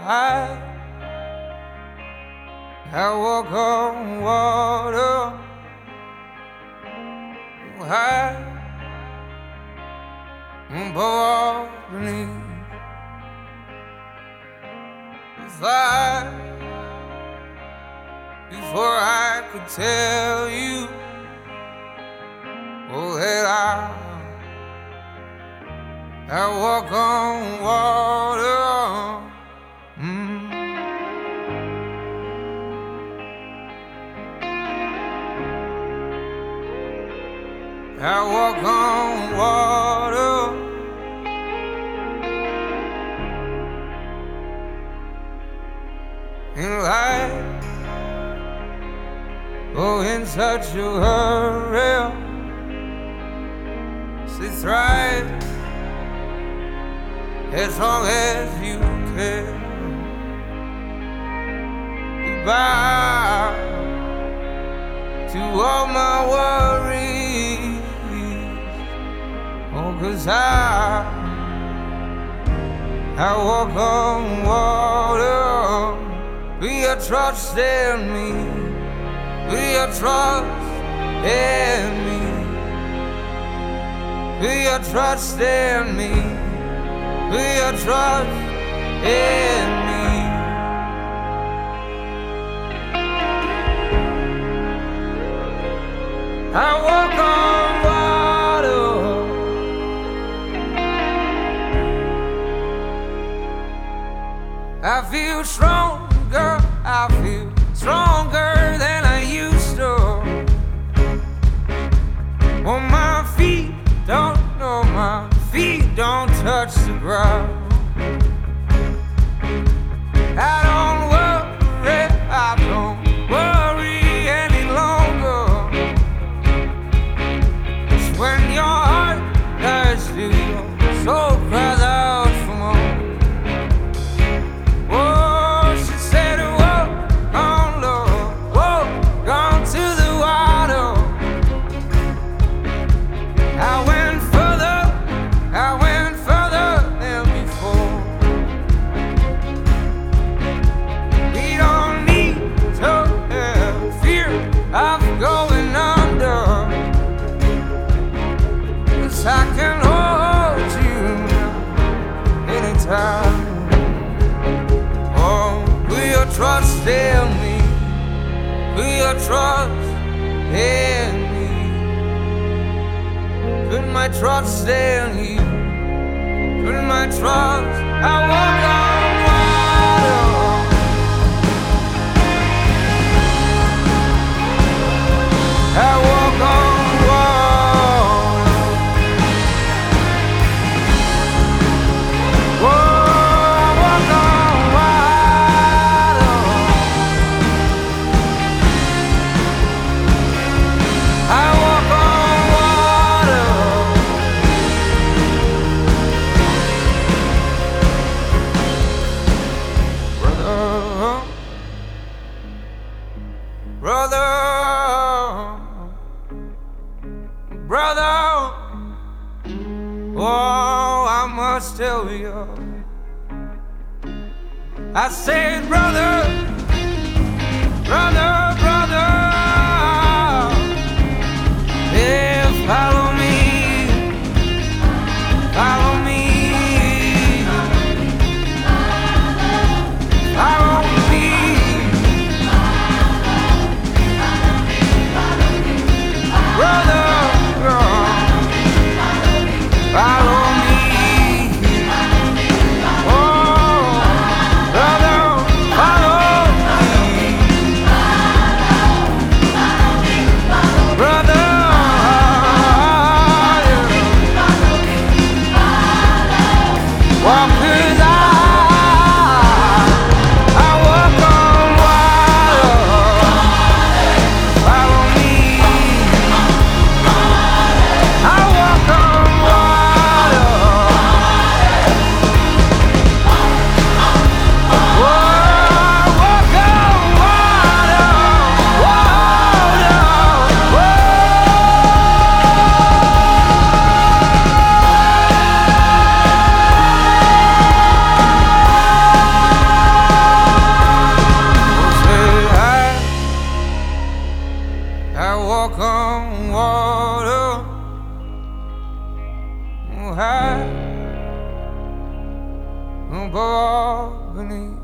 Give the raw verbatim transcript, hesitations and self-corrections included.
I, I walk on water. I above beneath. If I, before I could tell you, oh, that I, I walk on water. Mm. I walk on water. In life, oh, in such a hurry, sit right as long as you can. Goodbye to all my worries, oh, 'cause I, I walk on water. Will you trust in me? Will you trust in me? Will you trust in me? Will you trust in me? I walk on water. I feel stronger, I feel stronger than I used to. Oh, my feet don't know, my feet don't touch the ground. I don't worry, I don't worry any longer. 'Cause when your heart does do, your soul cries out for more. Oh, she said, walk on, Lord, walk on to the water. I went further, I went further than before. We don't need to have fear of going under, 'cause I can hold you now anytime. Oh, will you trust in me? Will you trust in me? Put my trust in you. Put my trust. I walk on water. I walk on water. Whoa, I walk on water. I walk on water. Brother, brother, brother, oh, I must tell you. I said, brother, brother, brother, yeah, follow me, follow me, follow me, brother, follow me. Oh, brother, follow I walk on water, high above all beneath.